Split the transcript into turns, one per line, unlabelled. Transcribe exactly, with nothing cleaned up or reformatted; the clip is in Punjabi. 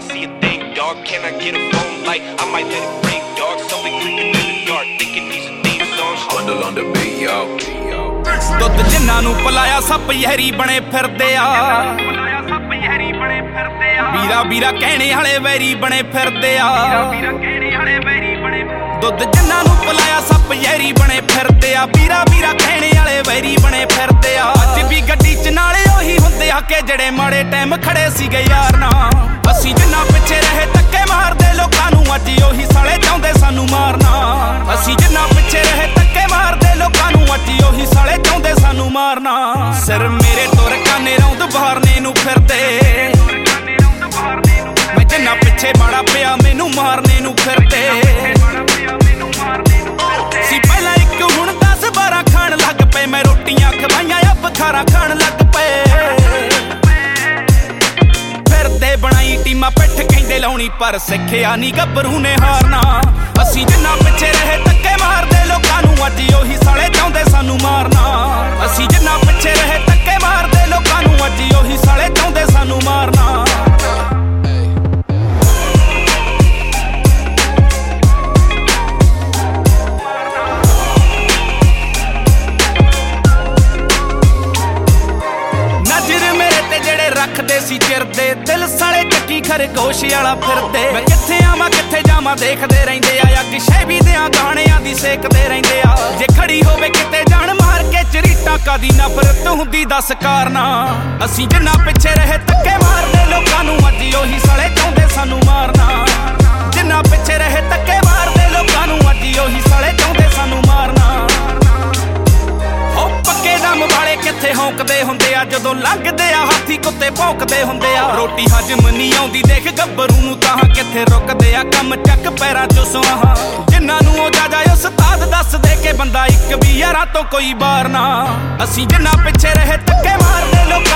might see a thing, dog. Can I get a phone light? I might let it ring, dog. Somebody creeping in the dark, thinking these are theme songs. Bundle on the beat, yo.
ਦੁੱਧ ਜਿਨ੍ਹਾਂ ਨੂੰ ਪਲਾਇਆ ਸੱਪ ਯਹਿਰੀ ਬਣੇ ਫਿਰਦੇ ਆ ਵੀਰਾ ਵੀਰਾ ਕਹਿਣੇ ਵਾਲੇ ਵੈਰੀ ਬਣੇ ਫਿਰਦੇ ਆ ਦੁੱਧ ਜਿਨ੍ਹਾਂ ਨੂੰ ਪਲਾਇਆ ਸੱਪ ਯਹਿਰੀ ਬਣੇ ਫਿਰਦੇ ਆ ਵੀਰਾ ਵੀਰਾ ਕਹਿਣੇ ਵਾਲੇ ਵੈਰੀ ਬਣੇ ਫਿਰਦੇ ਆ ਅੱਜ ਵੀ ਗੱਡੀ ਚ ਨਾਲੇ ਉਹੀ ਹੁੰਦੇ ਆ ਕਿ ਜਿਹੜੇ ਮਾੜੇ ਟਾਈਮ ਖੜੇ ਸੀਗੇ ਯਾਰ ਨਾ ਅਸੀਂ ਜਿੰਨਾ ਪਿੱਛੇ ਰਹੇ ਧੱਕੇ ਮਾਰਦੇ ਲੋਕਾਂ ਨੂੰ ਅੱਜ ਉਹੀ ਸਾਲੇ ਚਾਹੁੰਦੇ ਸਾਨੂੰ ਮਾਰਨਾ ਅਸੀਂ ਜਿੰਨਾ ਪਿੱਛੇ ਰਹੇ ਧੱਕੇ ਮਾਰਦੇ ਲੋਕਾਂ ਨੂੰ ਅੱਜ ਉਹੀ ਸਾਲੇ ਚਾਹੁੰਦੇ ਸਾਨੂੰ ਮਾਰਨਾ ਸਿਰ ਮੇਰੇ ਤੁਰ ਕਾਨੇ ਰੌਂਦ ਬਹਾਰਨੇ ਨੂੰ ਫਿਰਦੇ ਮੈਂ ਜਿੰਨਾ ਪਿੱਛੇ ਮਾੜਾ ਪਿਆ ਮੈਨੂੰ ਮਾਰਨੇ ਨੂੰ ਫਿਰਦੇ ਸੀ ਪਹਿਲਾਂ ਇੱਕ ਹੁਣ ਦਸ ਬਾਰਾਂ ਖਾਣ ਲੱਗ ਪਏ ਮੈਂ ਰੋਟੀਆਂ ਖਵਾਈਆਂ ਆ ਬਖਾਰਾਂ ਖਾਣ ਲੱਗ ਪਏ ਫਿਰਦੇ ਬਣਾਈ ਟੀਮਾਂ ਪਿੱਠ ਕਹਿੰਦੇ ਲਾਉਣੀ ਪਰ ਸਿੱਖਿਆ ਨੀ ਗੱਭਰੂ ਨੇ ਹਾਰਨਾ ਅਸੀਂ ਜਿੰਨਾ ਪਿੱਛੇ ਰਹੇ ਧੱਕੇ ਮਾਰਦੇ ਲੋਕਾਂ ਨੂੰ ਅੱਜ ਉਹੀ ਸਾਲੇ ਚਾਹੁੰਦੇ ਸਾਨੂੰ ਮਾਰਨਾ ਅਸੀਂ ਜਿੰਨਾ ਪਿੱਛੇ ਰਹੇ ਧੱਕੇ ਮਾਰਦੇ ਲੋਕਾਂ ਨੂੰ ਅੱਜ ਉਹੀ ਸਾਲੇ ਚਾਹੁੰਦੇ ਸਾਨੂੰ ਮਾਰਨਾ ਰੱਖਦੇ ਸੀ ਚਿਰਦੇ ਦਿਲ ਸਾਲੇ ਚੱਕੀ ਖਰਗੋਸ਼ ਵਾਲਾ ਫਿਰਦੇ ਮੈਂ ਕਿੱਥੇ ਆਵਾਂ ਕਿੱਥੇ ਜਾਵਾਂ ਦੇਖਦੇ ਰਹਿੰਦੇ ਆ ਅੱਗ ਸ਼ੈਬੀ ਦਿਆਂ ਗਾਣਿਆਂ ਦੀ ਸੇਕਦੇ ਰਹਿੰਦੇ ਆ ਜੇ ਖੜੀ ਹੋਵੇ ਕਿਤੇ ਜਾਣ ਮਾਰ ਕੇ ਚਰੀਟਾਂ ਕਾਦੀ ਨਫ਼ਰਤ ਹੁੰਦੀ ਦੱਸ ਕਾਰਨਾ ਅਸੀਂ ਜਿੰਨਾ ਪਿੱਛੇ ਰਹੇ ਧੱਕੇ ਮਾਰਦੇ ਲੋਕਾਂ ਨੂੰ ਅੱਜ ਉਹੀ ਸਾਲੇ ਚਾਹੁੰਦੇ ਸਾਨੂੰ ਮਾਰਨਾ ਜਿੰਨਾ ਪਿੱਛੇ ਰਹੇ ਧੱਕੇ ਮਾਰਦੇ ਲੋਕਾਂ ਨੂੰ ਅੱਜ ਉਹੀ ਸਾਲੇ ਚਾਹੁੰਦੇ ਸਾਨੂੰ ਮਾਰਨਾ ਹੋ ਪੱਕੇ ਦਮ ਵਾਲੇ ਕਿੱਥੇ ਹੌਂਕਦੇ ਹੁੰਦੇ ਆ ਜਦੋਂ ਲੰਘਦੇ ਆ ਹਾਥੀ ਕੁੱਤੇ ਭੌਂਕਦੇ ਹੁੰਦੇ ਆ ਰੋਟੀ ਹਜਮ ਨਹੀਂ ਆਉਂਦੀ ਦੇਖ ਗੱਭਰੂ ਨੂੰ ਤਾਂ ਕਿੱਥੇ ਰੁਕਦੇ ਆ ਕੰਮ ਚੱਕ ਪੈਰਾਂ ਚੋਂ ਸੁਆਹਾਂ ਜਿਨ੍ਹਾਂ ਨੂੰ ਉਹ ਜਾਜਾ ਉਸਤਾਦ ਦੱਸ ਦੇ ਕੇ ਬੰਦਾ ਇੱਕ ਵੀ ਯਾਰਾਂ ਤੋਂ ਕੋਈ ਬਾਰ ਨਾ ਅਸੀਂ ਜਿੰਨਾ ਪਿੱਛੇ ਰਹੇ ਧੱਕੇ ਮਾਰਦੇ ਲੋਕ